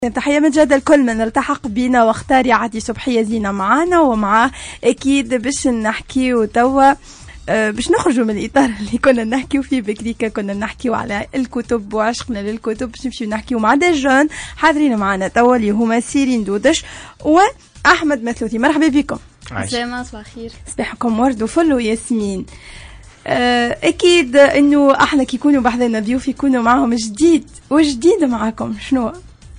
تحية من جد الكل من التحق بينا واختار يا عادي صبحية زينة معانا ومعاه أكيد باش نحكي وتوا باش نخرجوا من الإطار اللي كنا نحكيو فيه بكريكا. كنا نحكيو على الكتب وعشقنا للكتب، باش نمشيو نحكيو مع دي جون حاضرين معانا توا اللي هما سيرين دودش وأحمد مثلوثي. مرحبا بكم. سلامة، صباح الخير. صباحكم ورد وفل وياسمين. أكيد إنه احنا كي يكونوا بحذنا ضيوف يكونوا معهم جديد وجديد معاكم. شنو؟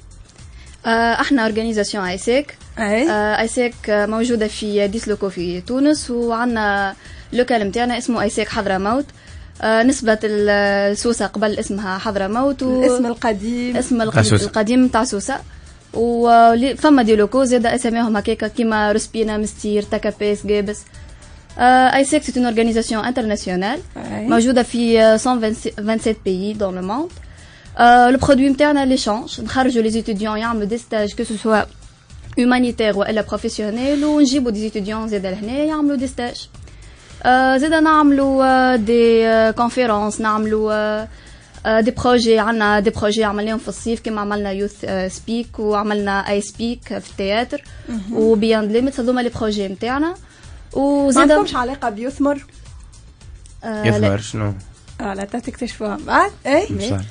احنا اورجانيزاسيون ايسيك. ايسيك موجوده في 10 لوكو في تونس، وعندنا لوكال نتاعنا اسمه ايسيك حضرموت. نسبة السوسة قبل اسمها حضرموت، الاسم القديم القديم تاع سوسة. وفما دي لوكو زاد اساميهم هكاكا كيما رسبينا، مستير، تاكابيس، جابس. ايسيك سي اون اورجانيزاسيون انترناسيونال موجوده في 127 pays dans le monde. Le produit نتاعنا ليشانج، نخرجوا لي ستوديون يعملوا دي ستاج كو سوا humanitaire والا بروفيسيونيل، ونجيبوا دي ستوديون زاد لهنا يعملوا دي ستاج. زاد نعملوا دي كونفيرونس، نعملوا دي بروجي. عندنا دي بروجي عملناهم في الصيف كيما عملنا يوث سبيك وعملنا اي سبيك في التياتر وبياند ليميتس. هذوما لي بروجي نتاعنا. وزاد ما عندكمش علاقه بيثمر؟ يثمر شنو؟ لا تكتشفوها بعد. اي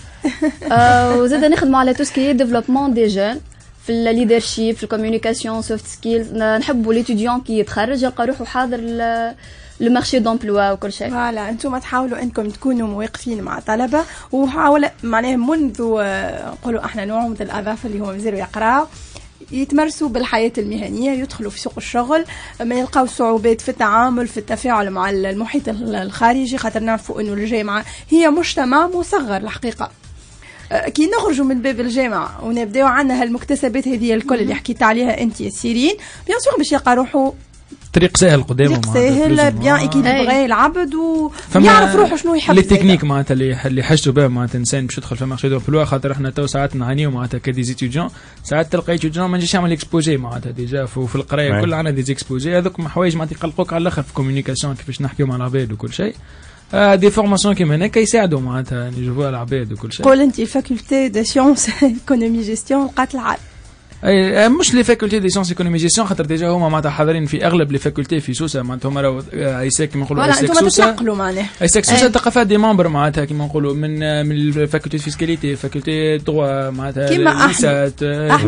وزاد نخدموا على تو سكي ديفلوبمون دي جون في الليدرشيب، في الكوميونيكاسيون، سوفت سكيلز. نحبوا ليتيديون كي يتخرج يلقى روحه حاضر لو مارشي دومبلوا وكل شيء. فوالا انتم تحاولوا انكم تكونوا مواقفين مع طلبه، وحاول معناها منذ نقولوا احنا نوع من الاضافه اللي هم مازالوا يقراوا يتمرسوا بالحياة المهنية، يدخلوا في سوق الشغل، ما يلقاو صعوبات في التعامل في التفاعل مع المحيط الخارجي، خاطر نعرفوا انه الجامعة هي مجتمع مصغر الحقيقة. كي نخرجوا من باب الجامعة ونبداو عنا هالمكتسبات هذه الكل اللي حكيت عليها انت يا سيرين، بيان سور باش يلقى روحه طريق سهل قدامه، طريق سهل بيان اكيليبري العبد ويعرف روحه شنو يحب. لي تكنيك معناتها اللي حاجته بها معناتها انسان باش يدخل في مارشي دو بلوا. خاطر احنا تو ساعات نعانيو معناتها كدي زيتيديون، ساعات تلقى ايتيديون ما نجيش يعمل اكسبوزي معناتها ديجا في القرايه كل عندنا دي اكسبوزي. هذوك حوايج معناتها يقلقوك على الاخر في كوميونيكاسيون، كيفاش نحكيو مع العباد وكل شيء. دي فورماسيون كيما هناك يساعدوا معناتها يجيبوا العباد وكل شيء. قول انت الفاكولتي دو سيونس ايكونومي جيستيون لقات العال. اي مش لي فاكولتي دي سيونس ايكونومي جيستيون، خاطر ديجا هما معناتها حاضرين في اغلب لي فاكولتي في سوسه. معناتها هما راهو ايساك كيما نقولوا ايساك سوسه، تنقلوا معناها ايساك سوسه تلقى دي ممبر معناتها كيما نقولوا من الفاكولتي فيسكاليتي، فاكولتي دروا معناتها كيما ليسات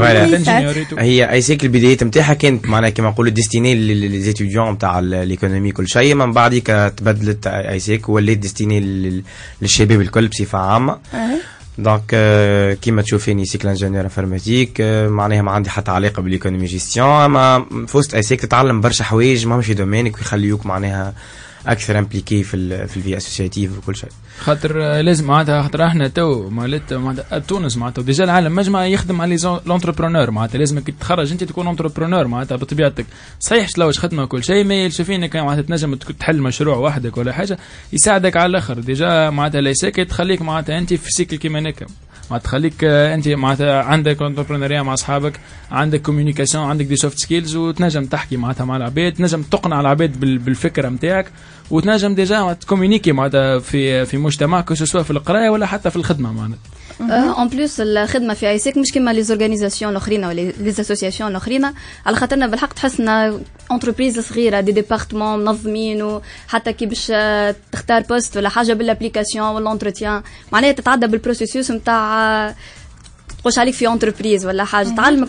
هي ايساك البدايات نتاعها كانت معناها كيما نقولوا ديستيني للزيتيديون نتاع ليكونومي كل شيء. من بعديك تبدلت ايساك ولات ديستيني للشباب الكل بصفه عامه. دونك كيما تشوفيني سيكل انجينيور انفورماتيك، معناها ما عندي حتى علاقه بالايكونومي جيستيون، اما فوست ايسيك تتعلم برشا حوايج ما في دومينك ويخليوك معناها اكثر امبليكي في الفي اسوسياتيف وكل شيء. خاطر لازم معناتها خاطر احنا تو معناتها تونس معناتها ديجا العالم مجمع يخدم على لونتربرونور. معناتها لازم كي تتخرج انت تكون انتربرونور معناتها بطبيعتك. صحيح تلوج خدمه وكل شيء، ما يلشفينك معناتها تنجم تحل مشروع وحدك ولا حاجه يساعدك على الاخر. ديجا معناتها ليساك تخليك معناتها انت في سيكل كيما هكا، ما تخليك انت معناتها عندك انتربرونوريا مع اصحابك، عندك كوميونيكاسيون، عندك دي سوفت سكيلز، وتنجم تحكي معناتها مع العباد، تنجم تقنع العباد بالفكره نتاعك، وتنجم ديجا تكومونيكي معناتها في مجتمعك سواء في القرايه ولا حتى في الخدمه معناتها. اون بليس الخدمه في ايسيك مش كيما لي زورغانيزاسيون الاخرين ولا لي اسوسياسيون الاخرين، على خاطرنا بالحق تحسنا انتربريز صغيره، دي ديبارتمون منظمين، وحتى كي باش تختار بوست ولا حاجه بالابليكاسيون ولا انتروتيان معناها تتعدى بالبروسيسوس نتاع تقولش عليك في انتربريز ولا حاجه، تعلمك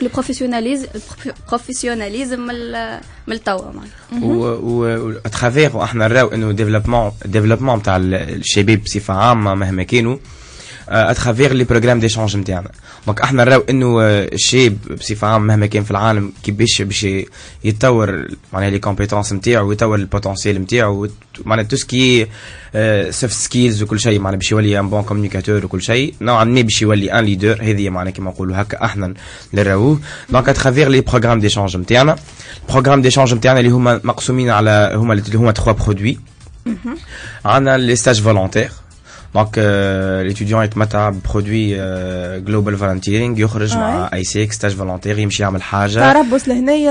البروفيسيوناليزم من التوا معناها. و اترافير احنا نراو انه ديفلوبمون تاع الشباب بصفه عامه مهما كانوا اترافير لي بروغرام ديشانج نتاعنا. دونك احنا نراو انه الشاب بصفه عامه مهما كان في العالم كي باش يتطور معناها لي كومبيتونس نتاعو ويطور البوتنسيال نتاعو معناها تو سكي سوفت سكيلز وكل شيء، معناها باش يولي ان بون كومونيكاتور وكل شيء نوعا ما، باش يولي ان ليدر. هذه معناها كيما نقولوا هكا احنا اللي نراوه. دونك اترافير لي بروغرام ديشانج نتاعنا. البروغرام ديشانج نتاعنا اللي هما مقسومين على هما 3 برودوي. عندنا لي ستاج فولونتير. دونك ليتيديون يتمتع ببرودوي جلوبال فولنتيرينغ، يخرج مع ايسيك ستاج فولونتير، يمشي يعمل حاجه تربص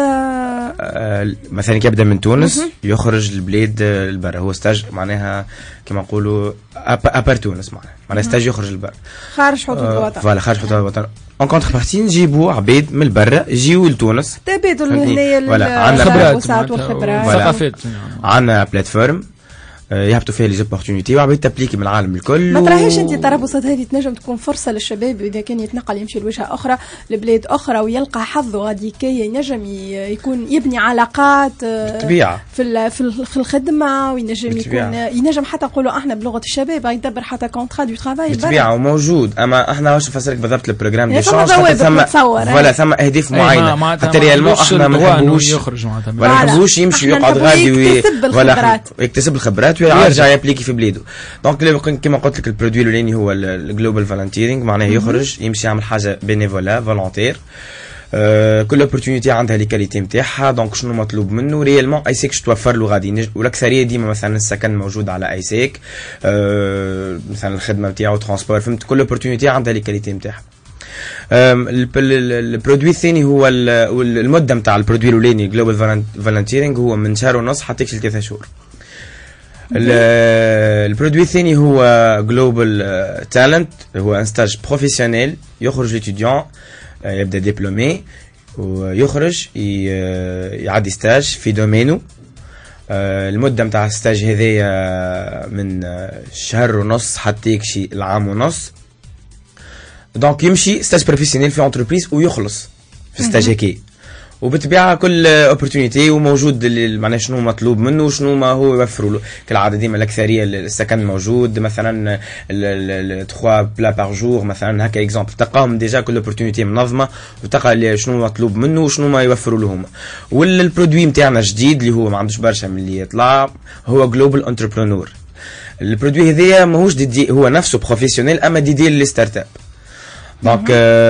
لهنايا مثلا كيبدا من تونس يخرج للبلاد البر. هو ستاج معناها كما نقولوا ابار تونس، معناها ستاج يخرج للبر خارج حدود الوطن. فوالا خارج حدود الوطن. اون كونتر بارتي نجيبوا عباد من برا يجيو لتونس تبادل هنايا الخبرات والخبرات ثقافات. عندنا بلاتفورم يهبطوا فيها لي زوبورتونيتي وعباد تابليكي من العالم الكل. ما تراهيش انت الترابصات هذه تنجم تكون فرصه للشباب اذا كان يتنقل يمشي لوجهه اخرى لبلاد اخرى ويلقى حظه غادي كي ينجم يكون يبني علاقات بالطبيعه في الخدمه وينجم يكون ينجم حتى نقولوا احنا بلغه الشباب يدبر حتى كونترا دو ترافاي بالطبيعه وموجود. اما احنا واش نفسرك بالضبط البروجرام دي شونج ثم اهداف معينه حتى ريالمون احنا ما نحبوش يخرج ما نحبوش يمشي يقعد غادي ولا يكتسب الخبرات ويرجع يابليكي في بلاده. دونك كيما قلت لك البرودوي الاولاني هو الجلوبال فولنتيرينغ معناه يخرج يمشي يعمل حاجه بينيفولا فولونتير. كل اوبورتونيتي عندها لي كاليتي نتاعها. دونك شنو مطلوب منه ريالمون ايسيك توفر له غادي والاكثريه ديما مثلا السكن موجود على ايسيك مثلا الخدمه نتاعو ترونسبور فهمت كل اوبورتونيتي عندها لي كاليتي نتاعها. البرودوي الثاني هو المده نتاع البرودوي الاولاني جلوبال فولنتيرينغ هو من شهر ونص حتى 3 شهور. البرودوي الثاني هو جلوبال تالنت هو ان ستاج بروفيسيونيل يخرج ليتيديون يبدا دبلومي ويخرج يعدي ستاج في دومينو. المده نتاع الستاج هذايا من شهر ونص حتى يكشي العام ونص. دونك يمشي ستاج بروفيسيونيل في انتربريز ويخلص في ستاج هكي وبالطبيعه كل اوبورتونيتي وموجود معناها شنو مطلوب منه وشنو ما هو يوفروا له. كالعاده ديما الاكثريه السكن موجود مثلا 3 بلا بار جور مثلا هكا اكزامبل تلقاهم ديجا كل اوبورتونيتي منظمه وتلقى شنو مطلوب منه وشنو ما يوفروا له هما. والبرودوي نتاعنا جديد اللي هو ما عندوش برشا من اللي يطلع هو جلوبال انتربرونور. البرودوي هذايا ماهوش ديدي هو نفسه بروفيسيونيل اما ديدي للستارت اب. دونك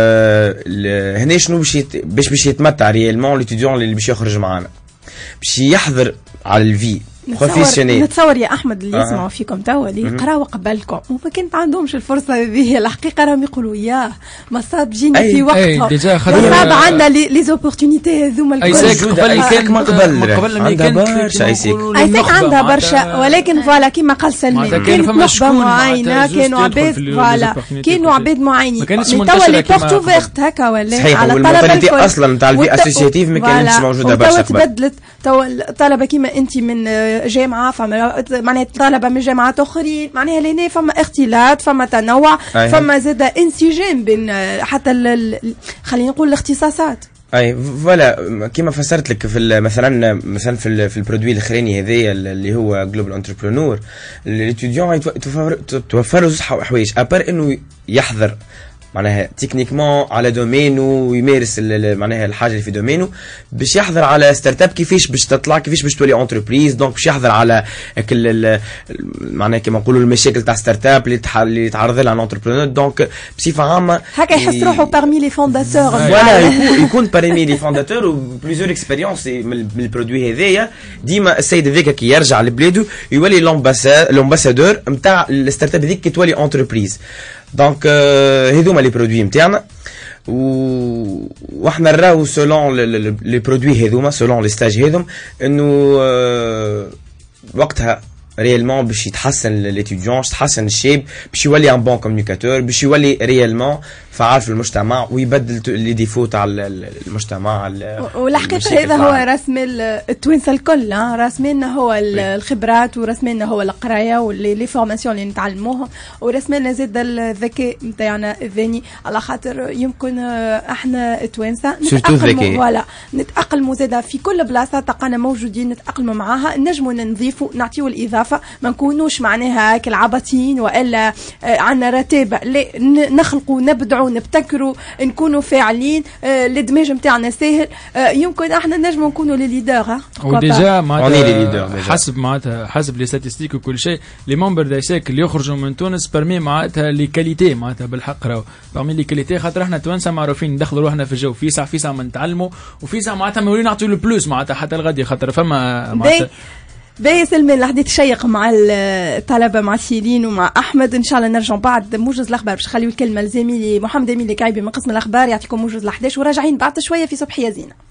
هنا شنو باش يتمتع ريالمون ليتيديون اللي باش يخرج معانا باش يحضر على الفي بروفيسيونيل. نتصور يا احمد اللي يسمعوا فيكم توا اللي يقراوا قبلكم وما كانت عندهمش الفرصه هذه الحقيقه راهم يقولوا ياه مصاب جيني في وقتها مصاب عندنا لي زوبورتونيتي هذوما الكل. ايساك قبل ما قبل عندها برشا ايساك عندها برشا ولكن فوالا كيما قال سلمان كانت نخبه معينه كانوا عباد فوالا كانوا عباد معينين توا لي بورت اوفيرت هكا ولا على المونتاليتي اصلا نتاع الفي اسوسياتيف ما كانتش موجوده برشا تبدلت توا الطلبه كيما انت من جامعه فما معناها طلبه من جامعات اخرين معناها لهنا فما اختلاط فما تنوع فما زاد انسجام بين حتى خلينا نقول الاختصاصات. اي فوالا كيما فسرت لك في مثلا في البرودوي الاخراني هذايا اللي هو جلوبال انتربرونور ليتيديون توفر له زوج حوايج ابار انه يحضر معناها تكنيكمون على دومينو ويمارس معناها الحاجه اللي في دومينو باش يحضر على ستارت اب كيفاش باش تطلع كيفاش باش تولي انتربريز. دونك باش يحضر على معناها كيما نقولوا المشاكل تاع ستارت اب اللي يتعرض لها الانتربرونور. دونك بصفه عامه هكا يحس روحه بارمي لي فونداتور فوالا يكون بارمي لي فونداتور وبليزيور اكسبيريونس من البرودوي هذايا. ديما السيد هذاك كي يرجع لبلاده يولي لومباسادور نتاع الستارت اب هذيك كي تولي انتربريز. دونك هذوما لي برودوي نتاعنا واحنا نراو سولون لي برودوي هذوما سولون لي ستاج هذوم انه وقتها ريالمون باش يتحسن ليتيديون يتحسن الشاب باش يولي ان بون كومونيكاتور باش يولي ريالمون فعال في المجتمع ويبدل لي ديفو تاع المجتمع. والحقيقه هذا هو راس مال التوانسه الكل راس مالنا هو الخبرات وراس مالنا هو القرايه واللي فورماسيون اللي نتعلموهم وراس مالنا زاد الذكاء نتاعنا الذهني على خاطر يمكن احنا التوانسه نتاقلموا زاد في كل بلاصه تلقانا موجودين نتاقلموا معاها نجموا نضيفوا نعطيو الاضافه ما نكونوش معناها كالعبطين والا عندنا رتابه لا نخلقوا نبدعوا نبتكروا نكونوا فاعلين الدماج نتاعنا ساهل يمكن احنا نجموا نكونوا لي ليدر وديجا معناتها حسب لي ستاتستيك وكل شيء لي ممبر دايساك اللي يخرجوا من تونس برمي معناتها لي كاليتي معناتها بالحق راهو برمي لي كاليتي خاطر احنا توانسه معروفين ندخلوا روحنا في الجو في ساعه ما نتعلموا وفي ساعه معناتها نولي نعطيو لو بلوس معناتها حتى الغد خاطر فما معناتها باهي سلمان الحديث شيق مع الطلبه مع سيلين ومع احمد. ان شاء الله نرجعوا بعد موجز الاخبار باش نخليو الكلمه لزميلي محمد امين الكعيبي من قسم الاخبار يعطيكم موجز ال11 وراجعين بعد شويه في صبحيه زينه.